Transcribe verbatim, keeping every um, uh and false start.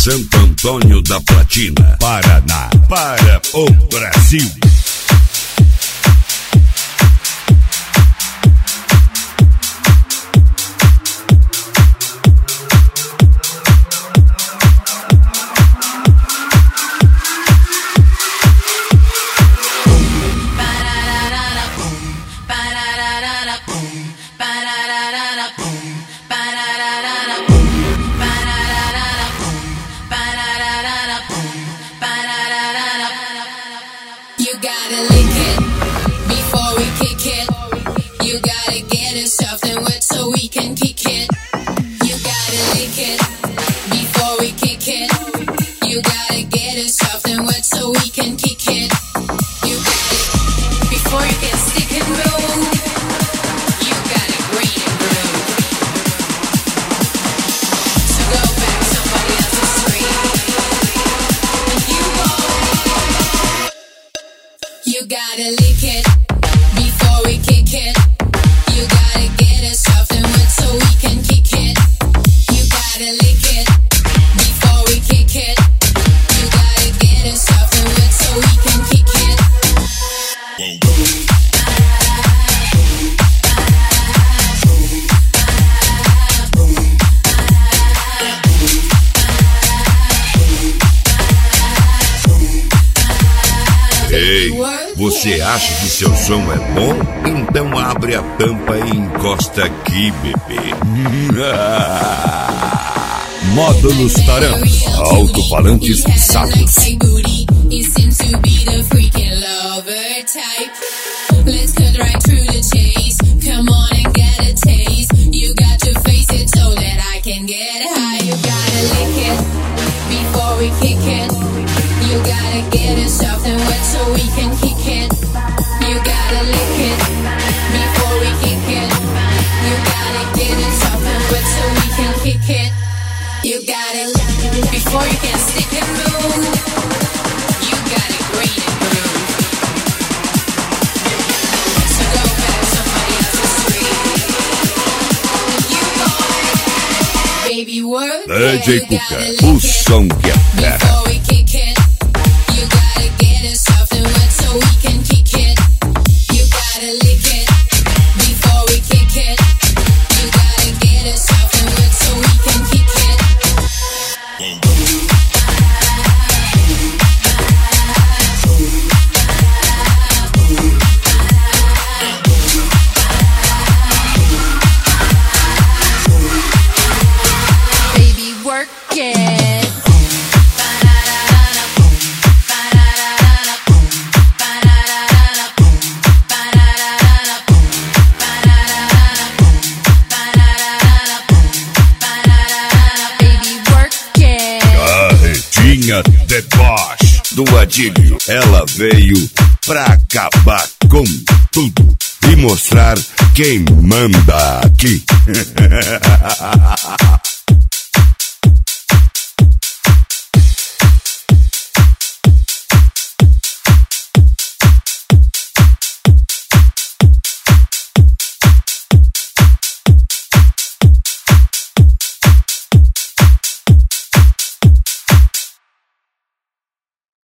Santo Antônio da Platina, Paraná, para o Brasil. Você acha que seu som é bom? Então abre a tampa e encosta aqui, bebê. Módulos Tarantos, alto-falantes sábios. You gotta get it soft and wet so we can kick it. You gotta lick it before we kick it. You gotta get it soft and wet so we can kick it. You got it before you can stick and move. You got it green and blue. So go back somebody else's street. You go, baby, work. D J Cuca, o som que é terra. Deboche do Adílio, ela veio pra acabar com tudo e mostrar quem manda aqui.